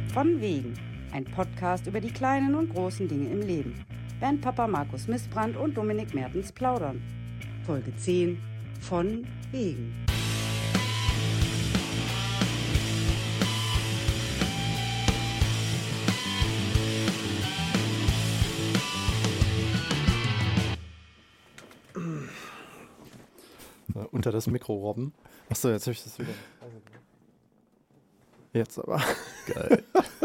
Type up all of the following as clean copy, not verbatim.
Von Wegen, ein Podcast über die kleinen und großen Dinge im Leben. Bernd Papa Markus Missbrandt und Dominik Mertens plaudern. Folge 10, Von Wegen. Unter das Mikro robben. Achso, jetzt habe ich das wieder. Jetzt aber. Geil.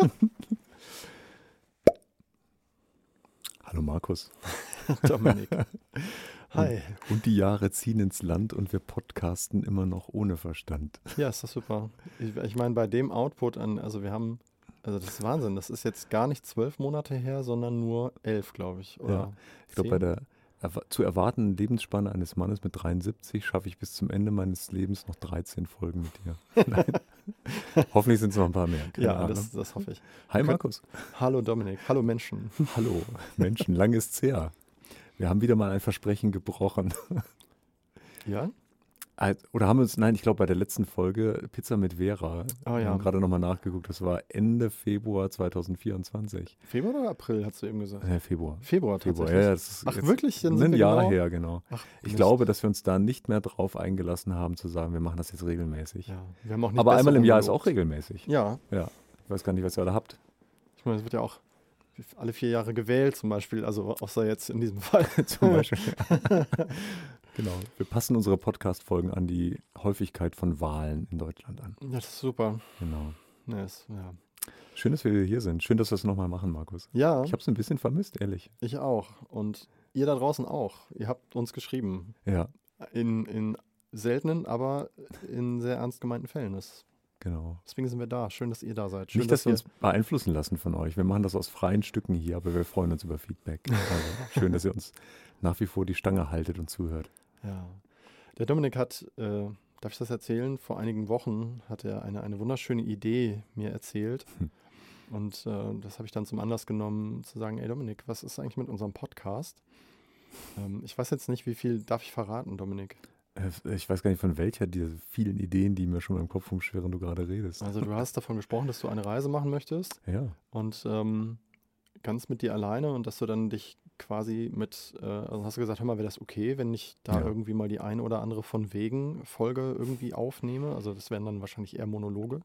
Hallo Markus. Dominik. Hi. Und die Jahre ziehen ins Land und wir podcasten immer noch ohne Verstand. Ja, ist das super. Ich meine, bei dem Output also das ist Wahnsinn. Das ist jetzt gar nicht 12 Monate her, sondern nur 11, glaube ich. Oder ja, ich glaube, bei der zu erwartenden Lebensspanne eines Mannes mit 73 schaffe ich bis zum Ende meines Lebens noch 13 Folgen mit dir. Nein. Hoffentlich sind es noch ein paar mehr. Ja, das hoffe ich. Hi Markus. Hallo Dominik. Hallo Menschen. Hallo Menschen, lang ist's her. Wir haben wieder mal ein Versprechen gebrochen. Ja? Oder haben wir uns, nein, ich glaube bei der letzten Folge Pizza mit Vera. Oh, Wir ja. haben gerade nochmal nachgeguckt, das war Ende Februar 2024. Februar oder April, hast du eben gesagt? Februar. Februar tatsächlich. Ja, das ist Ach, wirklich? Dann sind ein wir Jahr genau? her, genau. Ach, Ich Mist. glaube, dass wir uns da nicht mehr drauf eingelassen haben, zu sagen, wir machen das jetzt regelmäßig. Ja, wir haben auch nicht Aber besser einmal im Jahr ist rumgelobt. auch regelmäßig. Ja. Ja. Ich weiß gar nicht, was ihr alle habt. Ich meine, es wird ja auch alle 4 Jahre gewählt zum Beispiel, also außer jetzt in diesem Fall. Zum Beispiel. Genau. Wir passen unsere Podcast-Folgen an die Häufigkeit von Wahlen in Deutschland an. Ja, das ist super. Genau. Ja. Schön, dass wir hier sind. Schön, dass wir es nochmal machen, Markus. Ja, Ich habe es ein bisschen vermisst, ehrlich. ich auch. Und ihr da draußen auch. Ihr habt uns geschrieben. Ja, In seltenen, aber in sehr ernst gemeinten Fällen. genau. Deswegen sind wir da. Schön, dass ihr da seid. Schön, Nicht, dass wir uns beeinflussen lassen von euch. Wir machen das aus freien Stücken hier, aber wir freuen uns über Feedback. Also schön, dass ihr uns nach wie vor die Stange haltet und zuhört. Ja. Der Dominik hat, darf ich das erzählen? Vor einigen Wochen hat er eine wunderschöne Idee mir erzählt. Und das habe ich dann zum Anlass genommen, zu sagen, ey Dominik, was ist eigentlich mit unserem Podcast? Ich weiß jetzt nicht, wie viel darf ich verraten, Dominik? Ich weiß gar nicht, von welcher dieser vielen Ideen, die mir schon mal im Kopf rumschwirren, du gerade redest. Also du hast davon gesprochen, dass du eine Reise machen möchtest Ja, und ganz mit dir alleine und dass du dann dich quasi also hast du gesagt, hör mal, wäre das okay, wenn ich da Ja. irgendwie mal die eine oder andere von wegen Folge irgendwie aufnehme? Also das wären dann wahrscheinlich eher Monologe.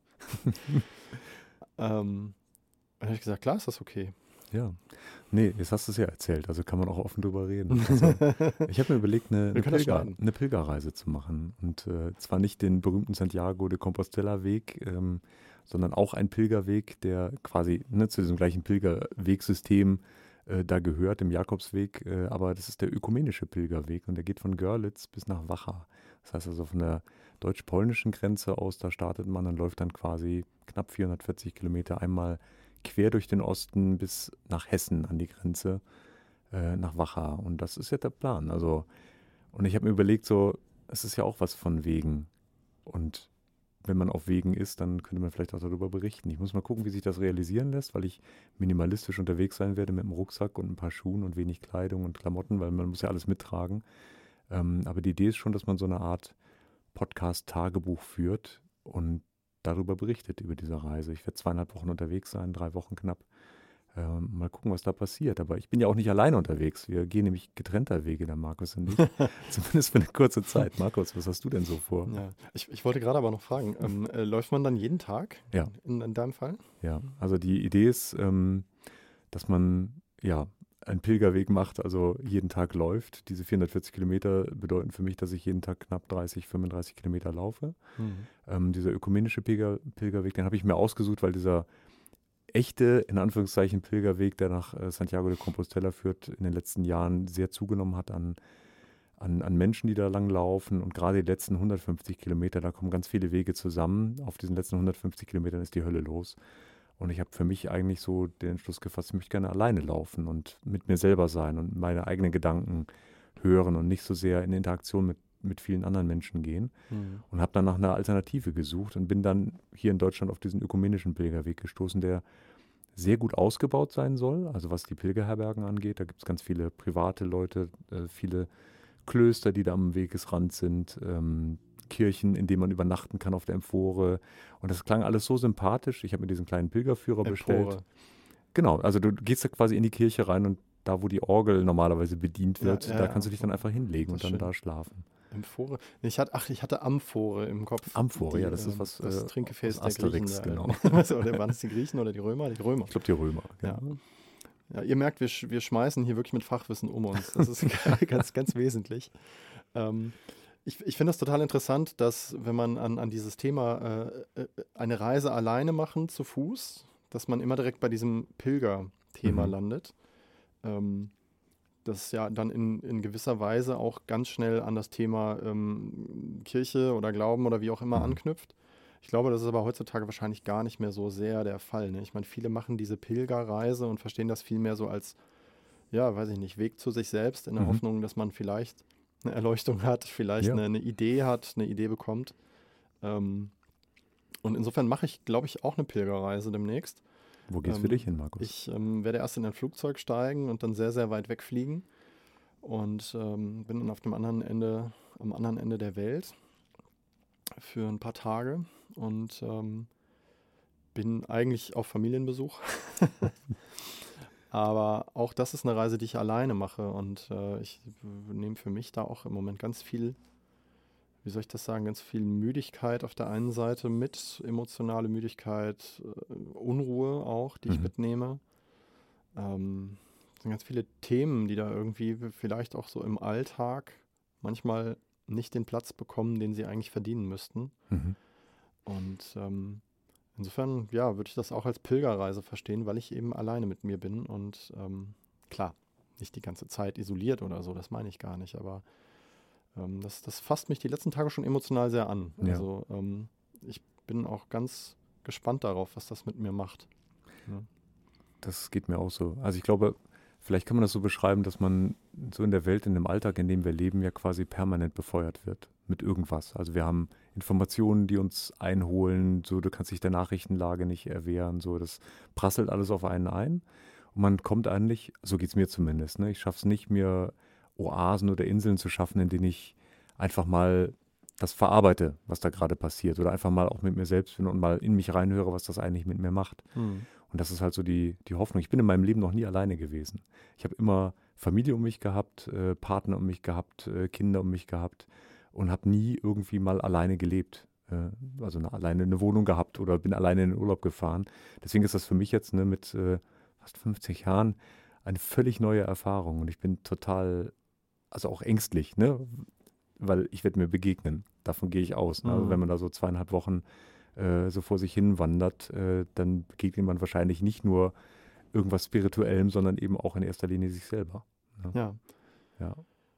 Dann habe ich gesagt, klar ist das okay. ja. Nee, jetzt hast du es ja erzählt, also kann man auch offen drüber reden. Also, ich habe mir überlegt, Wir können das schneiden. eine Pilgerreise zu machen. Und zwar nicht den berühmten Santiago de Compostela-Weg, sondern auch ein Pilgerweg, der quasi zu diesem gleichen Pilgerwegsystem da gehört, dem Jakobsweg. Aber das ist der ökumenische Pilgerweg und der geht von Görlitz bis nach Wachau. Das heißt also von der deutsch-polnischen Grenze aus, da startet man und läuft dann quasi knapp 440 Kilometer einmal quer durch den Osten bis nach Hessen an die Grenze, nach Wachau. Und das ist ja der Plan. Also, und ich habe mir überlegt, so, es ist ja auch was von Wegen. Und wenn man auf Wegen ist, dann könnte man vielleicht auch darüber berichten. Ich muss mal gucken, wie sich das realisieren lässt, weil ich minimalistisch unterwegs sein werde mit einem Rucksack und ein paar Schuhen und wenig Kleidung und Klamotten, weil man muss ja alles mittragen. Aber die Idee ist schon, dass man so eine Art Podcast-Tagebuch führt und darüber berichtet, über diese Reise. Ich werde 2,5 Wochen unterwegs sein, 3 Wochen knapp. Mal gucken, was da passiert. Aber ich bin ja auch nicht alleine unterwegs. Wir gehen nämlich getrennter Wege, der Markus und ich. Zumindest für eine kurze Zeit. Markus, was hast du denn so vor? Ja. Ich wollte gerade aber noch fragen, läuft man dann jeden Tag Ja. in deinem Fall? Ja, also die Idee ist, dass man ja einen Pilgerweg macht, also jeden Tag läuft. Diese 440 Kilometer bedeuten für mich, dass ich jeden Tag knapp 30, 35 Kilometer laufe. Dieser ökumenische Pilgerweg, den habe ich mir ausgesucht, weil dieser echte, in Anführungszeichen, Pilgerweg, der nach Santiago de Compostela führt, in den letzten Jahren sehr zugenommen hat an Menschen, die da lang laufen. Und gerade die letzten 150 Kilometer, da kommen ganz viele Wege zusammen. Auf diesen letzten 150 Kilometern ist die Hölle los. Und ich habe für mich eigentlich so den Entschluss gefasst, ich möchte gerne alleine laufen und mit mir selber sein und meine eigenen Gedanken hören und nicht so sehr in Interaktion mit vielen anderen Menschen gehen. Und habe dann nach einer Alternative gesucht und bin dann hier in Deutschland auf diesen ökumenischen Pilgerweg gestoßen, der sehr gut ausgebaut sein soll, also was die Pilgerherbergen angeht. Da gibt es ganz viele private Leute, viele Klöster, die da am Wegesrand sind, Kirchen, in denen man übernachten kann auf der Empore. Und das klang alles so sympathisch. Ich habe mir diesen kleinen Pilgerführer bestellt. Genau, also du gehst da quasi in die Kirche rein und da, wo die Orgel normalerweise bedient wird, da kannst du dich dann einfach hinlegen und dann da schlafen. Amphore? Ich hatte Amphore im Kopf. Amphore, ja, das ist was. Das Trinkgefäß aus Asterix, der Griechen. genau. Oder waren es die Griechen oder die Römer? Die Römer. Ich glaube, die Römer. Ja. Ja, ihr merkt, wir schmeißen hier wirklich mit Fachwissen um uns. Das ist ganz, ganz wesentlich. Ich finde das total interessant, dass wenn man an dieses Thema eine Reise alleine machen zu Fuß, dass man immer direkt bei diesem Pilger-Thema landet. Das ja dann in gewisser Weise auch ganz schnell an das Thema Kirche oder Glauben oder wie auch immer anknüpft. Ich glaube, das ist aber heutzutage wahrscheinlich gar nicht mehr so sehr der Fall. Ne? Ich meine, viele machen diese Pilgerreise und verstehen das vielmehr so als, ja, weiß ich nicht, Weg zu sich selbst, in der Hoffnung, dass man vielleicht eine Erleuchtung hat, vielleicht eine Idee hat, eine Idee bekommt. Und insofern mache ich, glaube ich, auch eine Pilgerreise demnächst. Wo geht's für dich hin, Markus? Ich werde erst in ein Flugzeug steigen und dann sehr, sehr weit wegfliegen und bin dann am anderen Ende der Welt für ein paar Tage und bin eigentlich auf Familienbesuch. Aber auch das ist eine Reise, die ich alleine mache und ich nehme für mich da auch im Moment ganz viel, wie soll ich das sagen, ganz viel Müdigkeit auf der einen Seite mit, emotionale Müdigkeit, Unruhe auch, die ich mitnehme. Es sind ganz viele Themen, die da irgendwie vielleicht auch so im Alltag manchmal nicht den Platz bekommen, den sie eigentlich verdienen müssten. Und insofern, ja, würde ich das auch als Pilgerreise verstehen, weil ich eben alleine mit mir bin und klar, nicht die ganze Zeit isoliert oder so, das meine ich gar nicht, aber das fasst mich die letzten Tage schon emotional sehr an. Ja. Also ich bin auch ganz gespannt darauf, was das mit mir macht. Ja. Das geht mir auch so. Also ich glaube, vielleicht kann man das so beschreiben, dass man so in der Welt, in dem Alltag, in dem wir leben, ja quasi permanent befeuert wird mit irgendwas. Also wir haben Informationen, die uns einholen, so du kannst dich der Nachrichtenlage nicht erwehren, so das prasselt alles auf einen ein und man kommt eigentlich, so geht es mir zumindest, ne? Ich schaffe es nicht, mir Oasen oder Inseln zu schaffen, in denen ich einfach mal das verarbeite, was da gerade passiert oder einfach mal auch mit mir selbst bin und mal in mich reinhöre, was das eigentlich mit mir macht. Und das ist halt so die Hoffnung. Ich bin in meinem Leben noch nie alleine gewesen. Ich habe immer Familie um mich gehabt, Partner um mich gehabt, Kinder um mich gehabt und habe nie irgendwie mal alleine gelebt. Also alleine eine Wohnung gehabt oder bin alleine in den Urlaub gefahren. Deswegen ist das für mich jetzt mit fast 50 Jahren eine völlig neue Erfahrung. Und ich bin total, also auch ängstlich, ne? Weil ich werde mir begegnen. Davon gehe ich aus. Ne? Also wenn man da so 2,5 Wochen so vor sich hin wandert, dann begegnet man wahrscheinlich nicht nur irgendwas Spirituellem, sondern eben auch in erster Linie sich selber. Ne? Ja.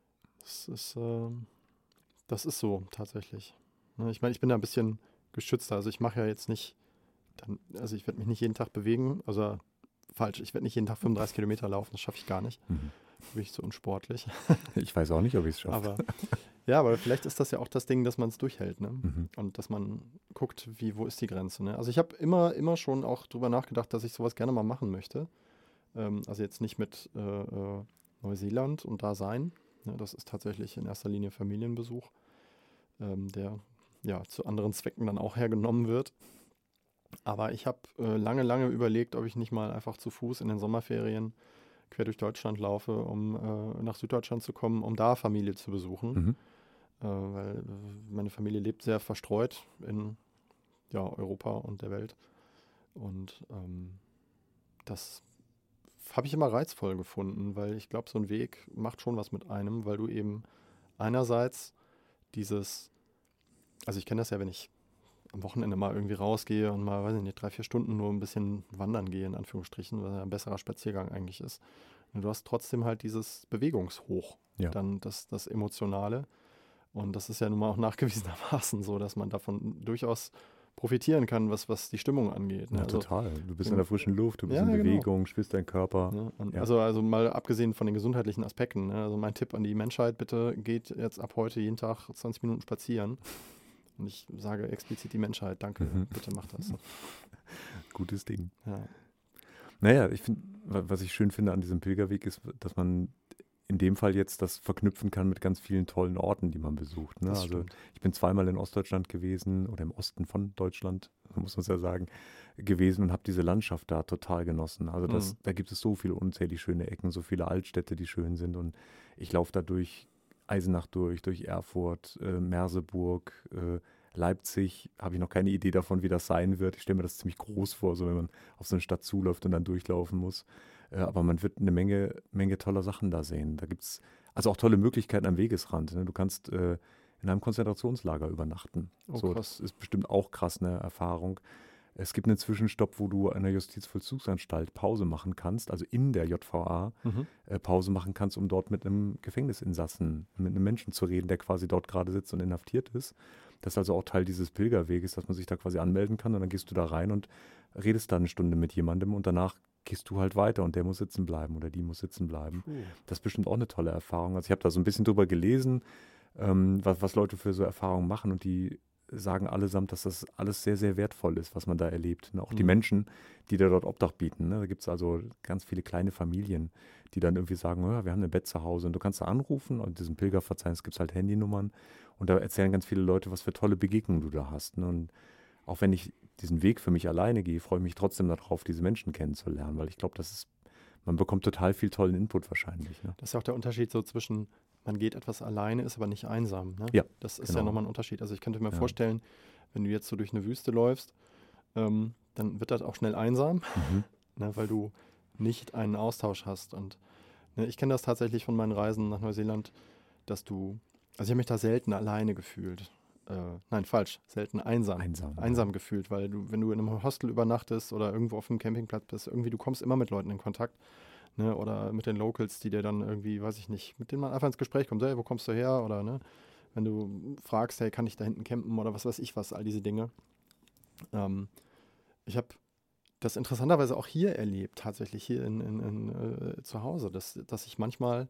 Das ist so tatsächlich. Ich meine, ich bin da ein bisschen geschützter. Also ich mache ja jetzt nicht, also ich werde mich nicht jeden Tag bewegen. Also falsch, ich werde nicht jeden Tag 35 Kilometer laufen. Das schaffe ich gar nicht. Bin ich so unsportlich. Ich weiß auch nicht, ob ich es schaffe. Aber vielleicht ist das ja auch das Ding, dass man es durchhält, ne? Und dass man guckt, wo ist die Grenze, ne? Also ich habe immer schon auch drüber nachgedacht, dass ich sowas gerne mal machen möchte. Also jetzt nicht mit Neuseeland und da sein. Ne? Das ist tatsächlich in erster Linie Familienbesuch, der ja zu anderen Zwecken dann auch hergenommen wird. Aber ich habe lange überlegt, ob ich nicht mal einfach zu Fuß in den Sommerferien quer durch Deutschland laufe, um nach Süddeutschland zu kommen, um da Familie zu besuchen. Weil meine Familie lebt sehr verstreut in Europa und der Welt. Und das habe ich immer reizvoll gefunden, weil ich glaube, so ein Weg macht schon was mit einem, weil du eben einerseits also ich kenne das ja, wenn ich am Wochenende mal irgendwie rausgehe und mal, weiß ich nicht, 3-4 Stunden nur ein bisschen wandern gehe, in Anführungsstrichen, was ja ein besserer Spaziergang eigentlich ist. Und du hast trotzdem halt dieses Bewegungshoch, dann das Emotionale. Und das ist ja nun mal auch nachgewiesenermaßen so, dass man davon durchaus profitieren kann, was die Stimmung angeht. Ne? Ja, also, total. Du bist in der frischen Luft, du bist in Bewegung, spürst deinen Körper. Ja, und also mal abgesehen von den gesundheitlichen Aspekten. Ne? Also mein Tipp an die Menschheit, bitte geht jetzt ab heute jeden Tag 20 Minuten spazieren. Und ich sage explizit die Menschheit, danke, bitte macht das. Gutes Ding. Ja. Naja, was ich schön finde an diesem Pilgerweg ist, dass man in dem Fall jetzt das verknüpfen kann mit ganz vielen tollen Orten, die man besucht. Ne? Das Also stimmt. ich bin zweimal in Ostdeutschland gewesen oder im Osten von Deutschland, muss man es ja sagen, gewesen und habe diese Landschaft da total genossen. Also da gibt es so viele unzählig schöne Ecken, so viele Altstädte, die schön sind und ich laufe da durch Eisenach durch Erfurt, Merseburg, Leipzig, habe ich noch keine Idee davon, wie das sein wird. Ich stelle mir das ziemlich groß vor, so wenn man auf so eine Stadt zuläuft und dann durchlaufen muss. Aber man wird eine Menge toller Sachen da sehen. Da gibt es also auch tolle Möglichkeiten am Wegesrand. Ne? Du kannst in einem Konzentrationslager übernachten. Oh, So, krass. das ist bestimmt auch krass eine Erfahrung. Es gibt einen Zwischenstopp, wo du an der Justizvollzugsanstalt Pause machen kannst, also in der JVA Pause machen kannst, um dort mit einem Gefängnisinsassen, mit einem Menschen zu reden, der quasi dort gerade sitzt und inhaftiert ist. Das ist also auch Teil dieses Pilgerweges, dass man sich da quasi anmelden kann und dann gehst du da rein und redest da eine Stunde mit jemandem und danach gehst du halt weiter und der muss sitzen bleiben oder die muss sitzen bleiben. Das ist bestimmt auch eine tolle Erfahrung. Also ich habe da so ein bisschen drüber gelesen, was Leute für so Erfahrungen machen und die sagen allesamt, dass das alles sehr, sehr wertvoll ist, was man da erlebt. Ne? Auch die Menschen, die da dort Obdach bieten. Ne? Da gibt es also ganz viele kleine Familien, die dann irgendwie sagen, ja, wir haben ein Bett zu Hause und du kannst da anrufen und in diesem Pilgerverzeichnis gibt es halt Handynummern und da erzählen ganz viele Leute, was für tolle Begegnungen du da hast. Ne? Und auch wenn ich diesen Weg für mich alleine gehe, freue ich mich trotzdem darauf, diese Menschen kennenzulernen, weil ich glaube, man bekommt total viel tollen Input wahrscheinlich. Ne? Das ist ja auch der Unterschied so zwischen, man geht etwas alleine, ist aber nicht einsam. Ne? Ja, das ist genau. ja nochmal ein Unterschied. Also ich könnte mir Ja. vorstellen, wenn du jetzt so durch eine Wüste läufst, dann wird das auch schnell einsam, ne, weil du nicht einen Austausch hast. Und ne, ich kenne das tatsächlich von meinen Reisen nach Neuseeland, also ich habe mich da selten alleine gefühlt. Nein, falsch, selten einsam gefühlt, weil wenn du in einem Hostel übernachtest oder irgendwo auf einem Campingplatz bist, irgendwie du kommst immer mit Leuten in Kontakt, ne, oder mit den Locals, die dir dann irgendwie, weiß ich nicht, mit denen man einfach ins Gespräch kommt, hey, wo kommst du her, oder ne, wenn du fragst, hey, kann ich da hinten campen oder was weiß ich was, all diese Dinge. Ich habe das interessanterweise auch hier erlebt, tatsächlich hier zu Hause, dass ich manchmal,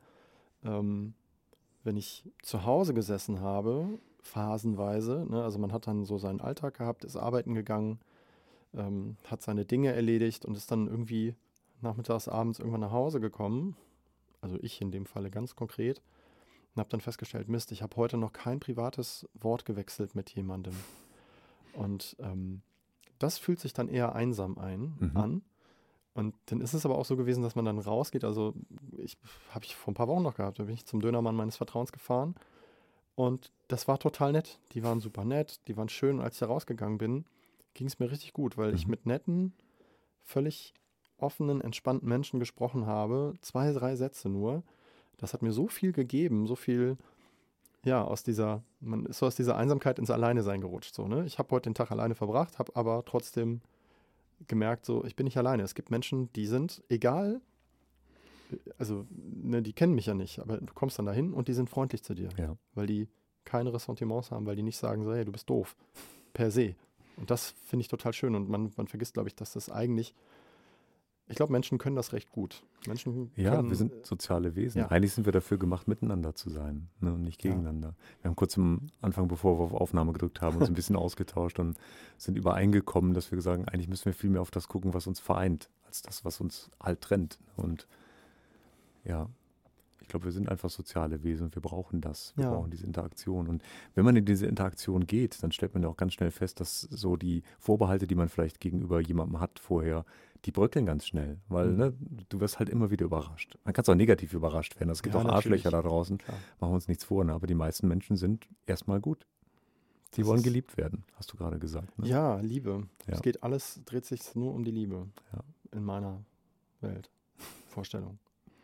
wenn ich zu Hause gesessen habe, phasenweise, ne, also man hat dann so seinen Alltag gehabt, ist arbeiten gegangen, hat seine Dinge erledigt und ist dann irgendwie nachmittags, abends irgendwann nach Hause gekommen, also ich in dem Falle ganz konkret, und habe dann festgestellt, Mist, ich habe heute noch kein privates Wort gewechselt mit jemandem. Und das fühlt sich dann eher einsam an. Und dann ist es aber auch so gewesen, dass man dann rausgeht. Also habe ich vor ein paar Wochen noch gehabt. Da bin ich zum Dönermann meines Vertrauens gefahren. Und das war total nett. Die waren super nett, die waren schön. Und als ich da rausgegangen bin, ging es mir richtig gut, weil ich mit netten, völlig offenen, entspannten Menschen gesprochen habe. 2, 3 Sätze nur. Das hat mir so viel gegeben, so viel, ja, man ist so aus dieser Einsamkeit ins Alleine-Sein gerutscht. So, ne? Ich habe heute den Tag alleine verbracht, habe aber trotzdem gemerkt, so, ich bin nicht alleine. Es gibt Menschen, die sind, egal, also, ne, die kennen mich ja nicht, aber du kommst dann dahin und die sind freundlich zu dir, weil die keine Ressentiments haben, weil die nicht sagen so, hey, du bist doof, per se. Und das finde ich total schön und man vergisst, glaube ich, dass das eigentlich, ich glaube, Menschen können das recht gut. Wir sind soziale Wesen. Ja. Eigentlich sind wir dafür gemacht, miteinander zu sein, ne, und nicht gegeneinander. Wir haben kurz am Anfang, bevor wir auf Aufnahme gedrückt haben, uns ein bisschen ausgetauscht und sind übereingekommen, dass wir sagen, eigentlich müssen wir viel mehr auf das gucken, was uns vereint, als das, was uns halt trennt. Und ja, ich glaube, wir sind einfach soziale Wesen und wir brauchen das. Wir brauchen diese Interaktion. Und wenn man in diese Interaktion geht, dann stellt man ja auch ganz schnell fest, dass so die Vorbehalte, die man vielleicht gegenüber jemandem hat vorher, die bröckeln ganz schnell, weil ne, du wirst halt immer wieder überrascht. Man kann es auch negativ überrascht werden. Es gibt auch Arschlöcher da draußen, machen wir uns nichts vor, ne? Aber die meisten Menschen sind erstmal gut. Die wollen geliebt werden, hast du gerade gesagt. Ne? Ja, Liebe. Ja. Es geht alles, dreht sich nur um die Liebe in meiner Welt, Vorstellung.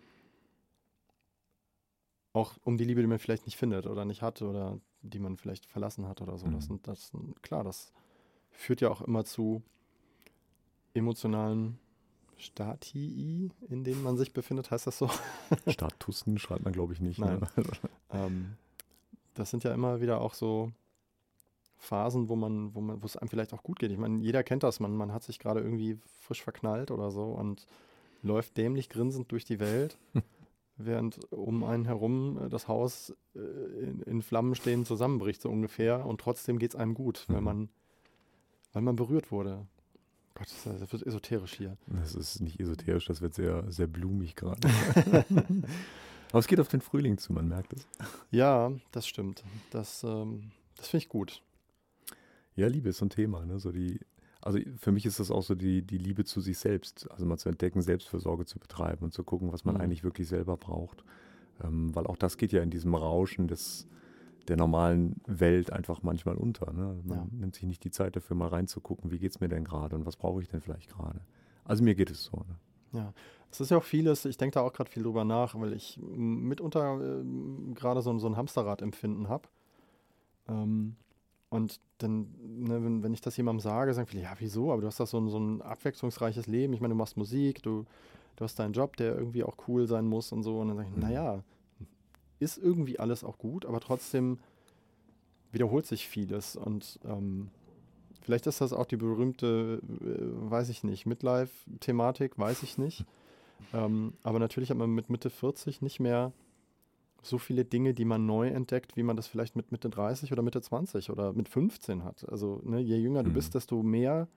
Auch um die Liebe, die man vielleicht nicht findet oder nicht hat oder die man vielleicht verlassen hat oder so. Klar, das führt ja auch immer zu emotionalen Statii, in denen man sich befindet, heißt das so? Statussen schreibt man, glaube ich, nicht. Nein. Ne? Das sind ja immer wieder auch so Phasen, wo es einem vielleicht auch gut geht. Ich meine, jeder kennt das, man hat sich gerade irgendwie frisch verknallt oder so und läuft dämlich grinsend durch die Welt, während um einen herum das Haus in Flammen stehen zusammenbricht, so ungefähr, und trotzdem geht es einem gut, weil man berührt wurde. Gott, das wird esoterisch hier. Das ist nicht esoterisch, das wird sehr, sehr blumig gerade. Aber es geht auf den Frühling zu, man merkt es. Ja, das stimmt. Das finde ich gut. Ja, Liebe ist so ein Thema. Ne? Also für mich ist das auch so die Liebe zu sich selbst. Also mal zu entdecken, Selbstfürsorge zu betreiben und zu gucken, was man eigentlich wirklich selber braucht. Weil auch das geht ja in diesem Rauschen der normalen Welt einfach manchmal unter. Ne? Man nimmt sich nicht die Zeit dafür, mal reinzugucken, wie geht es mir denn gerade und was brauche ich denn vielleicht gerade. Also mir geht es so. Ne? Ja, es ist ja auch vieles, ich denke da auch gerade viel drüber nach, weil ich mitunter gerade so ein Hamsterrad-Empfinden habe. Und dann, ne, wenn ich das jemandem sage, sagen viele, ja, wieso? Aber du hast doch so ein abwechslungsreiches Leben. Ich meine, du machst Musik, du hast deinen Job, der irgendwie auch cool sein muss und so. Und dann sage ich, naja, ist irgendwie alles auch gut, aber trotzdem wiederholt sich vieles. Und vielleicht ist das auch die berühmte, weiß ich nicht, Midlife-Thematik, weiß ich nicht. Aber natürlich hat man mit Mitte 40 nicht mehr so viele Dinge, die man neu entdeckt, wie man das vielleicht mit Mitte 30 oder Mitte 20 oder mit 15 hat. Also ne, je jünger du bist, desto mehr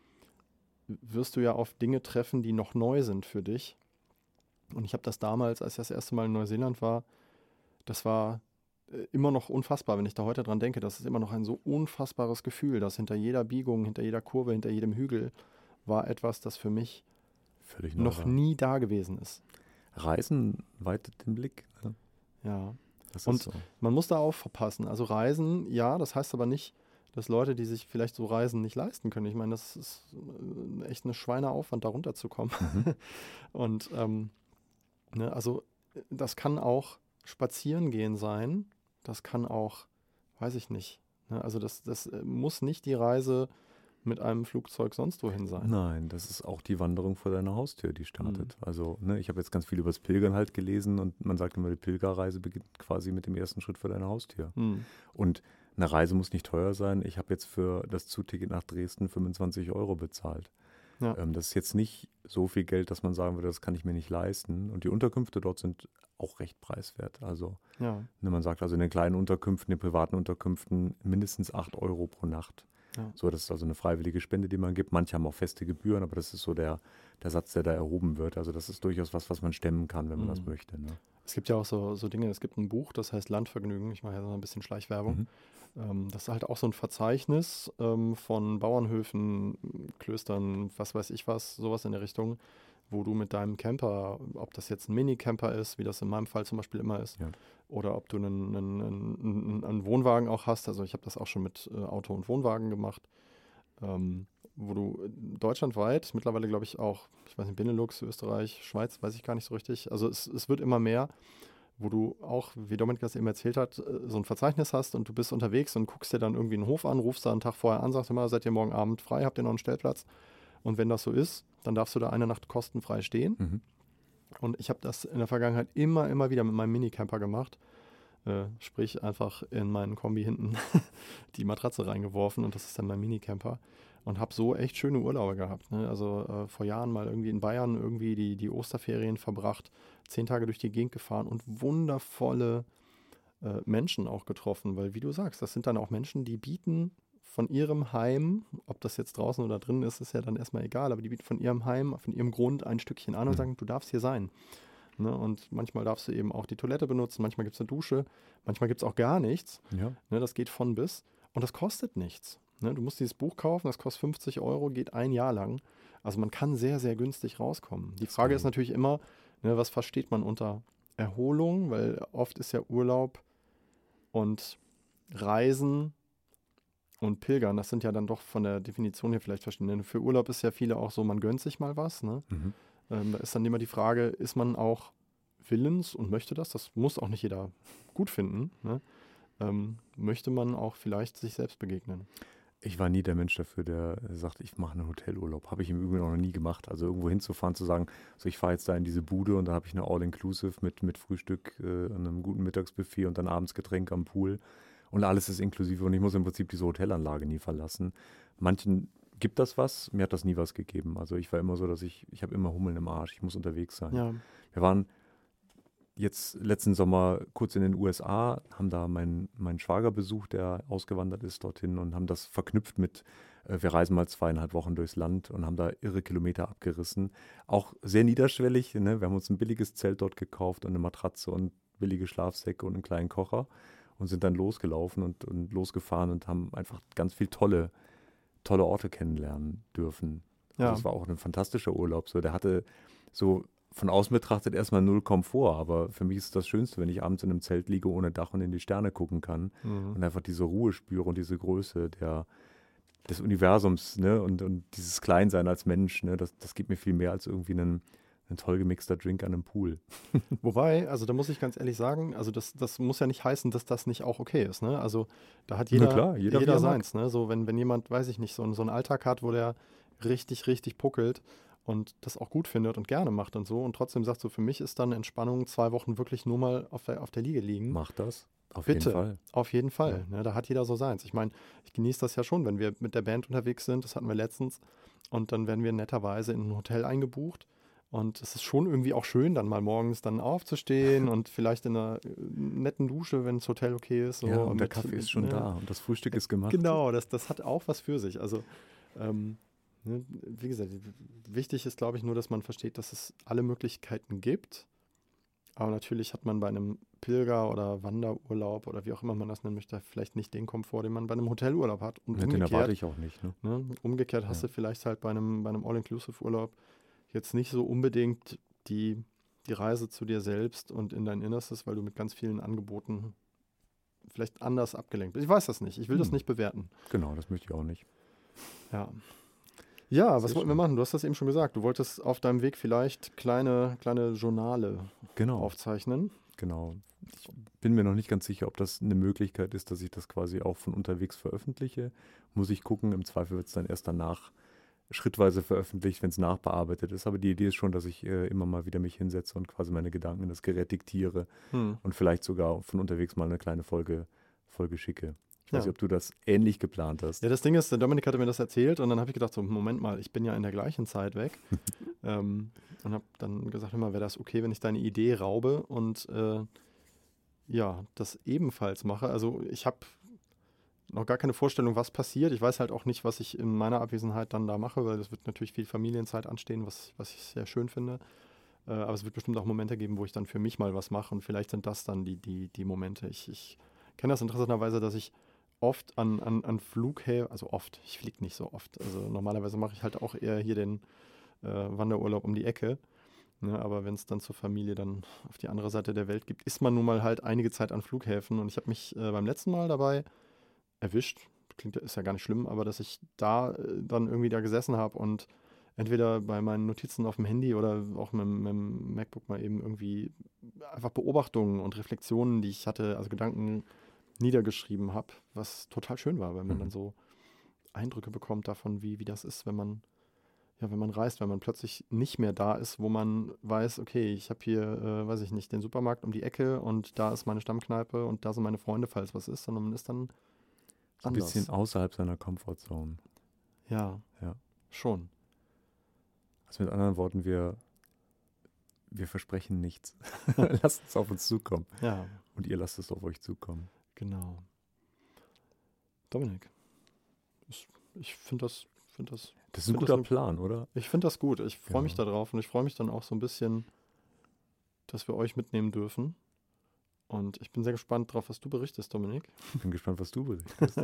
wirst du ja auf Dinge treffen, die noch neu sind für dich. Und ich habe das damals, als ich das erste Mal in Neuseeland war, das war immer noch unfassbar, wenn ich da heute dran denke. Das ist immer noch ein so unfassbares Gefühl, dass hinter jeder Biegung, hinter jeder Kurve, hinter jedem Hügel war etwas, das für mich Völlig noch nie da gewesen ist. Reisen weitet den Blick. Ne? Ja. Das Und ist so. man muss da aufpassen. Also Reisen, ja, das heißt aber nicht, dass Leute, die sich vielleicht so Reisen nicht leisten können. Ich meine, das ist echt eine Schweineaufwand, da runterzukommen. Und ne, also das kann auch spazieren gehen sein. Das kann auch, weiß ich nicht. Ne, also das muss nicht die Reise mit einem Flugzeug sonst wohin sein. Nein, das ist auch die Wanderung vor deiner Haustür, die startet. Also ne, ich habe jetzt ganz viel über das Pilgern halt gelesen und man sagt immer, die Pilgerreise beginnt quasi mit dem ersten Schritt vor deiner Haustür. Und eine Reise muss nicht teuer sein. Ich habe jetzt für das Zugticket nach Dresden 25 € bezahlt. Ja. Das ist jetzt nicht so viel Geld, dass man sagen würde, das kann ich mir nicht leisten. Und die Unterkünfte dort sind auch recht preiswert. Also ne, man sagt also in den kleinen Unterkünften, den privaten Unterkünften mindestens 8 € pro Nacht. Ja. So, das ist also eine freiwillige Spende, die man gibt. Manche haben auch feste Gebühren, aber das ist so der Satz, der da erhoben wird. Also das ist durchaus was man stemmen kann, wenn man das möchte. Ne? Es gibt ja auch so Dinge, es gibt ein Buch, das heißt Landvergnügen. Ich mache ja so ein bisschen Schleichwerbung. Das ist halt auch so ein Verzeichnis von Bauernhöfen, Klöstern, was weiß ich was, sowas in der Richtung, wo du mit deinem Camper, ob das jetzt ein Minicamper ist, wie das in meinem Fall zum Beispiel immer ist, oder ob du einen Wohnwagen auch hast. Also ich habe das auch schon mit Auto und Wohnwagen gemacht, wo du deutschlandweit, mittlerweile glaube ich auch, ich weiß nicht, Benelux, Österreich, Schweiz, weiß ich gar nicht so richtig. Also es wird immer mehr, wo du auch, wie Dominik das eben erzählt hat, so ein Verzeichnis hast und du bist unterwegs und guckst dir dann irgendwie einen Hof an, rufst da einen Tag vorher an, sagst immer, seid ihr morgen Abend frei, habt ihr noch einen Stellplatz? Und wenn das so ist, dann darfst du da eine Nacht kostenfrei stehen. Und ich habe das in der Vergangenheit immer wieder mit meinem Minicamper gemacht. Sprich, einfach in meinen Kombi hinten die Matratze reingeworfen und das ist dann mein Minicamper. Und habe so echt schöne Urlaube gehabt. Ne? Also vor Jahren mal irgendwie in Bayern irgendwie die Osterferien verbracht, 10 Tage durch die Gegend gefahren und wundervolle Menschen auch getroffen. Weil wie du sagst, das sind dann auch Menschen, die bieten von ihrem Heim, ob das jetzt draußen oder drin ist, ist ja dann erstmal egal, aber die bieten von ihrem Heim, von ihrem Grund ein Stückchen an und sagen, du darfst hier sein. Ne? Und manchmal darfst du eben auch die Toilette benutzen, manchmal gibt es eine Dusche, manchmal gibt es auch gar nichts. Ja. Ne? Das geht von bis und das kostet nichts. Ne? Du musst dieses Buch kaufen, das kostet 50 €, geht ein Jahr lang. Also man kann sehr, sehr günstig rauskommen. Die Frage ist natürlich immer, ne, was versteht man unter Erholung, weil oft ist ja Urlaub und Reisen und Pilgern, das sind ja dann doch von der Definition her vielleicht verschieden. Für Urlaub ist ja viele auch so, man gönnt sich mal was. Ne? Da ist dann immer die Frage, ist man auch willens und möchte das? Das muss auch nicht jeder gut finden. Ne? Möchte man auch vielleicht sich selbst begegnen? Ich war nie der Mensch dafür, der sagt, ich mache einen Hotelurlaub. Habe ich im Übrigen auch noch nie gemacht. Also irgendwo hinzufahren, zu sagen, so ich fahre jetzt da in diese Bude und da habe ich eine All-Inclusive mit Frühstück, einem guten Mittagsbuffet und dann abends Getränk am Pool. Und alles ist inklusive und ich muss im Prinzip diese Hotelanlage nie verlassen. Manchen gibt das was, mir hat das nie was gegeben. Also ich war immer so, dass ich habe immer Hummeln im Arsch, ich muss unterwegs sein. Ja. Wir waren jetzt letzten Sommer kurz in den USA, haben da meinen Schwager besucht, der ausgewandert ist dorthin und haben das verknüpft mit Wir reisen mal 2,5 Wochen durchs Land und haben da irre Kilometer abgerissen. Auch sehr niederschwellig, ne? Wir haben uns ein billiges Zelt dort gekauft und eine Matratze und billige Schlafsäcke und einen kleinen Kocher und sind dann losgelaufen und losgefahren und haben einfach ganz viel tolle Orte kennenlernen dürfen. Also es war auch ein fantastischer Urlaub. So, der hatte so von außen betrachtet erstmal 0 Komfort, aber für mich ist das Schönste, wenn ich abends in einem Zelt liege ohne Dach und in die Sterne gucken kann und einfach diese Ruhe spüre und diese Größe des Universums, ne? Und dieses Kleinsein als Mensch, ne? Das gibt mir viel mehr als irgendwie ein toll gemixter Drink an einem Pool. Wobei, also da muss ich ganz ehrlich sagen, also das muss ja nicht heißen, dass das nicht auch okay ist, ne? Also da hat Na klar, jeder wie er mag. seins, ne? So, wenn jemand, weiß ich nicht, so einen Alltag hat, wo der richtig, richtig puckelt und das auch gut findet und gerne macht und so und trotzdem sagt so, für mich ist dann Entspannung 2 Wochen wirklich nur mal auf der Liege liegen. Mach das. Auf Bitte, jeden Fall. auf jeden Fall. Ne? Da hat jeder so seins. Ich meine, ich genieße das ja schon, wenn wir mit der Band unterwegs sind, das hatten wir letztens und dann werden wir netterweise in ein Hotel eingebucht. Und es ist schon irgendwie auch schön, dann mal morgens dann aufzustehen und vielleicht in einer netten Dusche, wenn das Hotel okay ist. So, Ja, und der Kaffee ist schon da und das Frühstück ist gemacht. Genau, das hat auch was für sich. Also, ne, wie gesagt, wichtig ist, glaube ich, nur, dass man versteht, dass es alle Möglichkeiten gibt. Aber natürlich hat man bei einem Pilger- oder Wanderurlaub oder wie auch immer man das nennen möchte, vielleicht nicht den Komfort, den man bei einem Hotelurlaub hat. Und Den erwarte ich auch nicht. Ne? Umgekehrt hast du vielleicht halt bei einem All-Inclusive-Urlaub jetzt nicht so unbedingt die Reise zu dir selbst und in dein Innerstes, weil du mit ganz vielen Angeboten vielleicht anders abgelenkt bist. Ich weiß das nicht. Ich will das nicht bewerten. Genau, das möchte ich auch nicht. Ja. Ja, was wollten wir machen? Du hast das eben schon gesagt. Du wolltest auf deinem Weg vielleicht kleine Journale aufzeichnen. Genau. Ich bin mir noch nicht ganz sicher, ob das eine Möglichkeit ist, dass ich das quasi auch von unterwegs veröffentliche. Muss ich gucken. Im Zweifel wird es dann erst danach schrittweise veröffentlicht, wenn es nachbearbeitet ist. Aber die Idee ist schon, dass ich immer mal wieder mich hinsetze und quasi meine Gedanken in das Gerät diktiere und vielleicht sogar von unterwegs mal eine kleine Folge schicke. Ich weiß nicht, ob du das ähnlich geplant hast. Ja, das Ding ist, der Dominik hatte mir das erzählt und dann habe ich gedacht, so, Moment mal, ich bin ja in der gleichen Zeit weg und habe dann gesagt, hör mal, wäre das okay, wenn ich deine Idee raube und das ebenfalls mache. Also ich habe noch gar keine Vorstellung, was passiert. Ich weiß halt auch nicht, was ich in meiner Abwesenheit dann da mache, weil es wird natürlich viel Familienzeit anstehen, was ich sehr schön finde. Aber es wird bestimmt auch Momente geben, wo ich dann für mich mal was mache und vielleicht sind das dann die Momente. Ich kenne das interessanterweise, dass ich oft an Flughäfen, also oft, ich fliege nicht so oft. Also normalerweise mache ich halt auch eher hier den Wanderurlaub um die Ecke. Ne, aber wenn es dann zur Familie dann auf die andere Seite der Welt gibt, ist man nun mal halt einige Zeit an Flughäfen. Und ich habe mich beim letzten Mal dabei erwischt, ist ja gar nicht schlimm, aber dass ich da dann irgendwie da gesessen habe und entweder bei meinen Notizen auf dem Handy oder auch mit dem MacBook mal eben irgendwie einfach Beobachtungen und Reflexionen, die ich hatte, also Gedanken niedergeschrieben habe, was total schön war, weil man dann so Eindrücke bekommt davon, wie das ist, wenn man reist, wenn man plötzlich nicht mehr da ist, wo man weiß, okay, ich habe hier, weiß ich nicht, den Supermarkt um die Ecke und da ist meine Stammkneipe und da sind meine Freunde, falls was ist, sondern man ist dann ein bisschen außerhalb seiner Comfortzone. Ja, schon. Also mit anderen Worten, wir versprechen nichts. Lasst es auf uns zukommen. Ja. Und ihr lasst es auf euch zukommen. Genau. Dominik, ich finde das... Das ist ein guter Plan, oder? Ich finde das gut. Ich freue mich darauf und ich freue mich dann auch so ein bisschen, dass wir euch mitnehmen dürfen. Und ich bin sehr gespannt drauf, was du berichtest, Dominik. Ich bin gespannt, was du berichtest.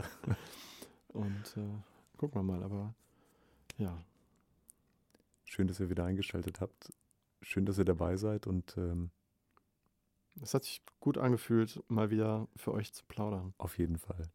Und gucken wir mal, aber ja. Schön, dass ihr wieder eingeschaltet habt. Schön, dass ihr dabei seid und es hat sich gut angefühlt, mal wieder für euch zu plaudern. Auf jeden Fall.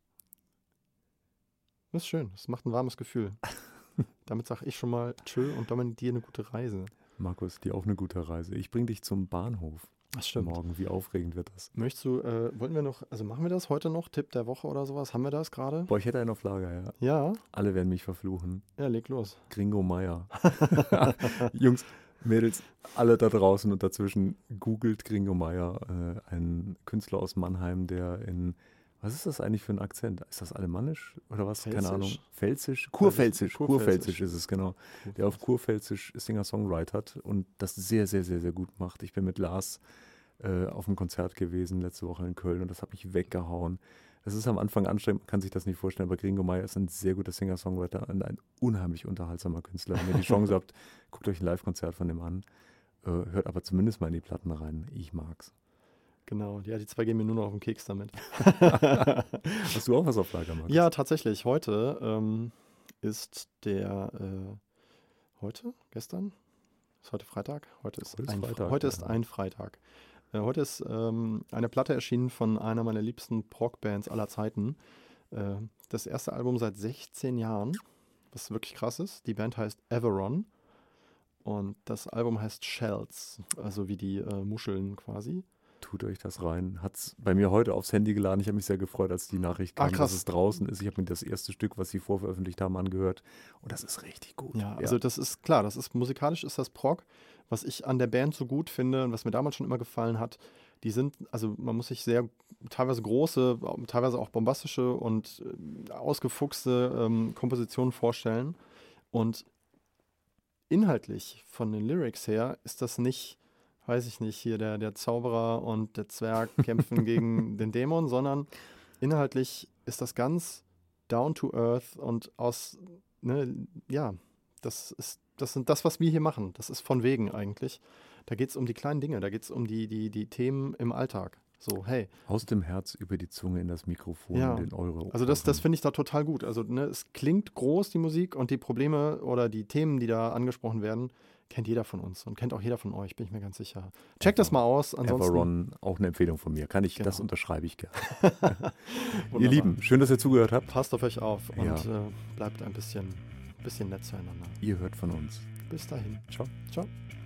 Das ist schön. Das macht ein warmes Gefühl. Damit sage ich schon mal tschö und Dominik, dir eine gute Reise. Markus, dir auch eine gute Reise. Ich bringe dich zum Bahnhof. Das stimmt. Morgen, wie aufregend wird das? Möchtest du, wollten wir noch, also machen wir das heute noch? Tipp der Woche oder sowas? Haben wir das gerade? Boah, ich hätte einen auf Lager, ja. Ja? Alle werden mich verfluchen. Ja, leg los. Gringo Meier. Jungs, Mädels, alle da draußen und dazwischen, googelt Gringo Meier, ein Künstler aus Mannheim, der was ist das eigentlich für ein Akzent? Ist das alemannisch oder was? Pfälzisch. Keine Ahnung. Pfälzisch? Kurpfälzisch ist es, genau. Kurpfälzisch. Der auf Kurpfälzisch Singer-Songwriter hat und das sehr, sehr, sehr, sehr gut macht. Ich bin mit Lars auf einem Konzert gewesen letzte Woche in Köln und das hat mich weggehauen. Es ist am Anfang anstrengend, man kann sich das nicht vorstellen, aber Gringo Meyer ist ein sehr guter Singer-Songwriter und ein unheimlich unterhaltsamer Künstler. Wenn ihr die Chance habt, guckt euch ein Live-Konzert von dem an. Hört aber zumindest mal in die Platten rein. Ich mag's. Genau, ja, die zwei gehen mir nur noch auf den Keks damit. Hast du auch was auf Lager, Markus? Ja, tatsächlich. Heute ist gestern? Ist heute Freitag? Heute ist ein Freitag. Heute ist eine Platte erschienen von einer meiner liebsten Prog-Bands aller Zeiten. Das erste Album seit 16 Jahren, was wirklich krass ist. Die Band heißt Everon und das Album heißt Shells, also wie die Muscheln quasi. Tut euch das rein. Hat es bei mir heute aufs Handy geladen. Ich habe mich sehr gefreut, als die Nachricht kam, dass es draußen ist. Ich habe mir das erste Stück, was sie vorveröffentlicht haben, angehört. Und das ist richtig gut. Ja, also das ist klar, musikalisch ist das Prog. Was ich an der Band so gut finde und was mir damals schon immer gefallen hat, die sind, also man muss sich teilweise große, teilweise auch bombastische und ausgefuchste Kompositionen vorstellen. Und inhaltlich von den Lyrics her ist das nicht, weiß ich nicht, hier der Zauberer und der Zwerg kämpfen gegen den Dämon, sondern inhaltlich ist das ganz down to earth und das sind das, was wir hier machen. Das ist von wegen eigentlich. Da geht es um die kleinen Dinge, da geht es um die Themen im Alltag. So, hey. Aus dem Herz über die Zunge in das Mikrofon, den Euro. Also das finde ich da total gut. Also es klingt groß, die Musik, und die Probleme oder die Themen, die da angesprochen werden, kennt jeder von uns und kennt auch jeder von euch, bin ich mir ganz sicher. Checkt das mal aus. Ansonsten Everon, auch eine Empfehlung von mir. Das unterschreibe ich gerne. Ihr Lieben, schön, dass ihr zugehört habt. Passt auf euch auf und bleibt ein bisschen nett zueinander. Ihr hört von uns. Bis dahin. Ciao. Ciao.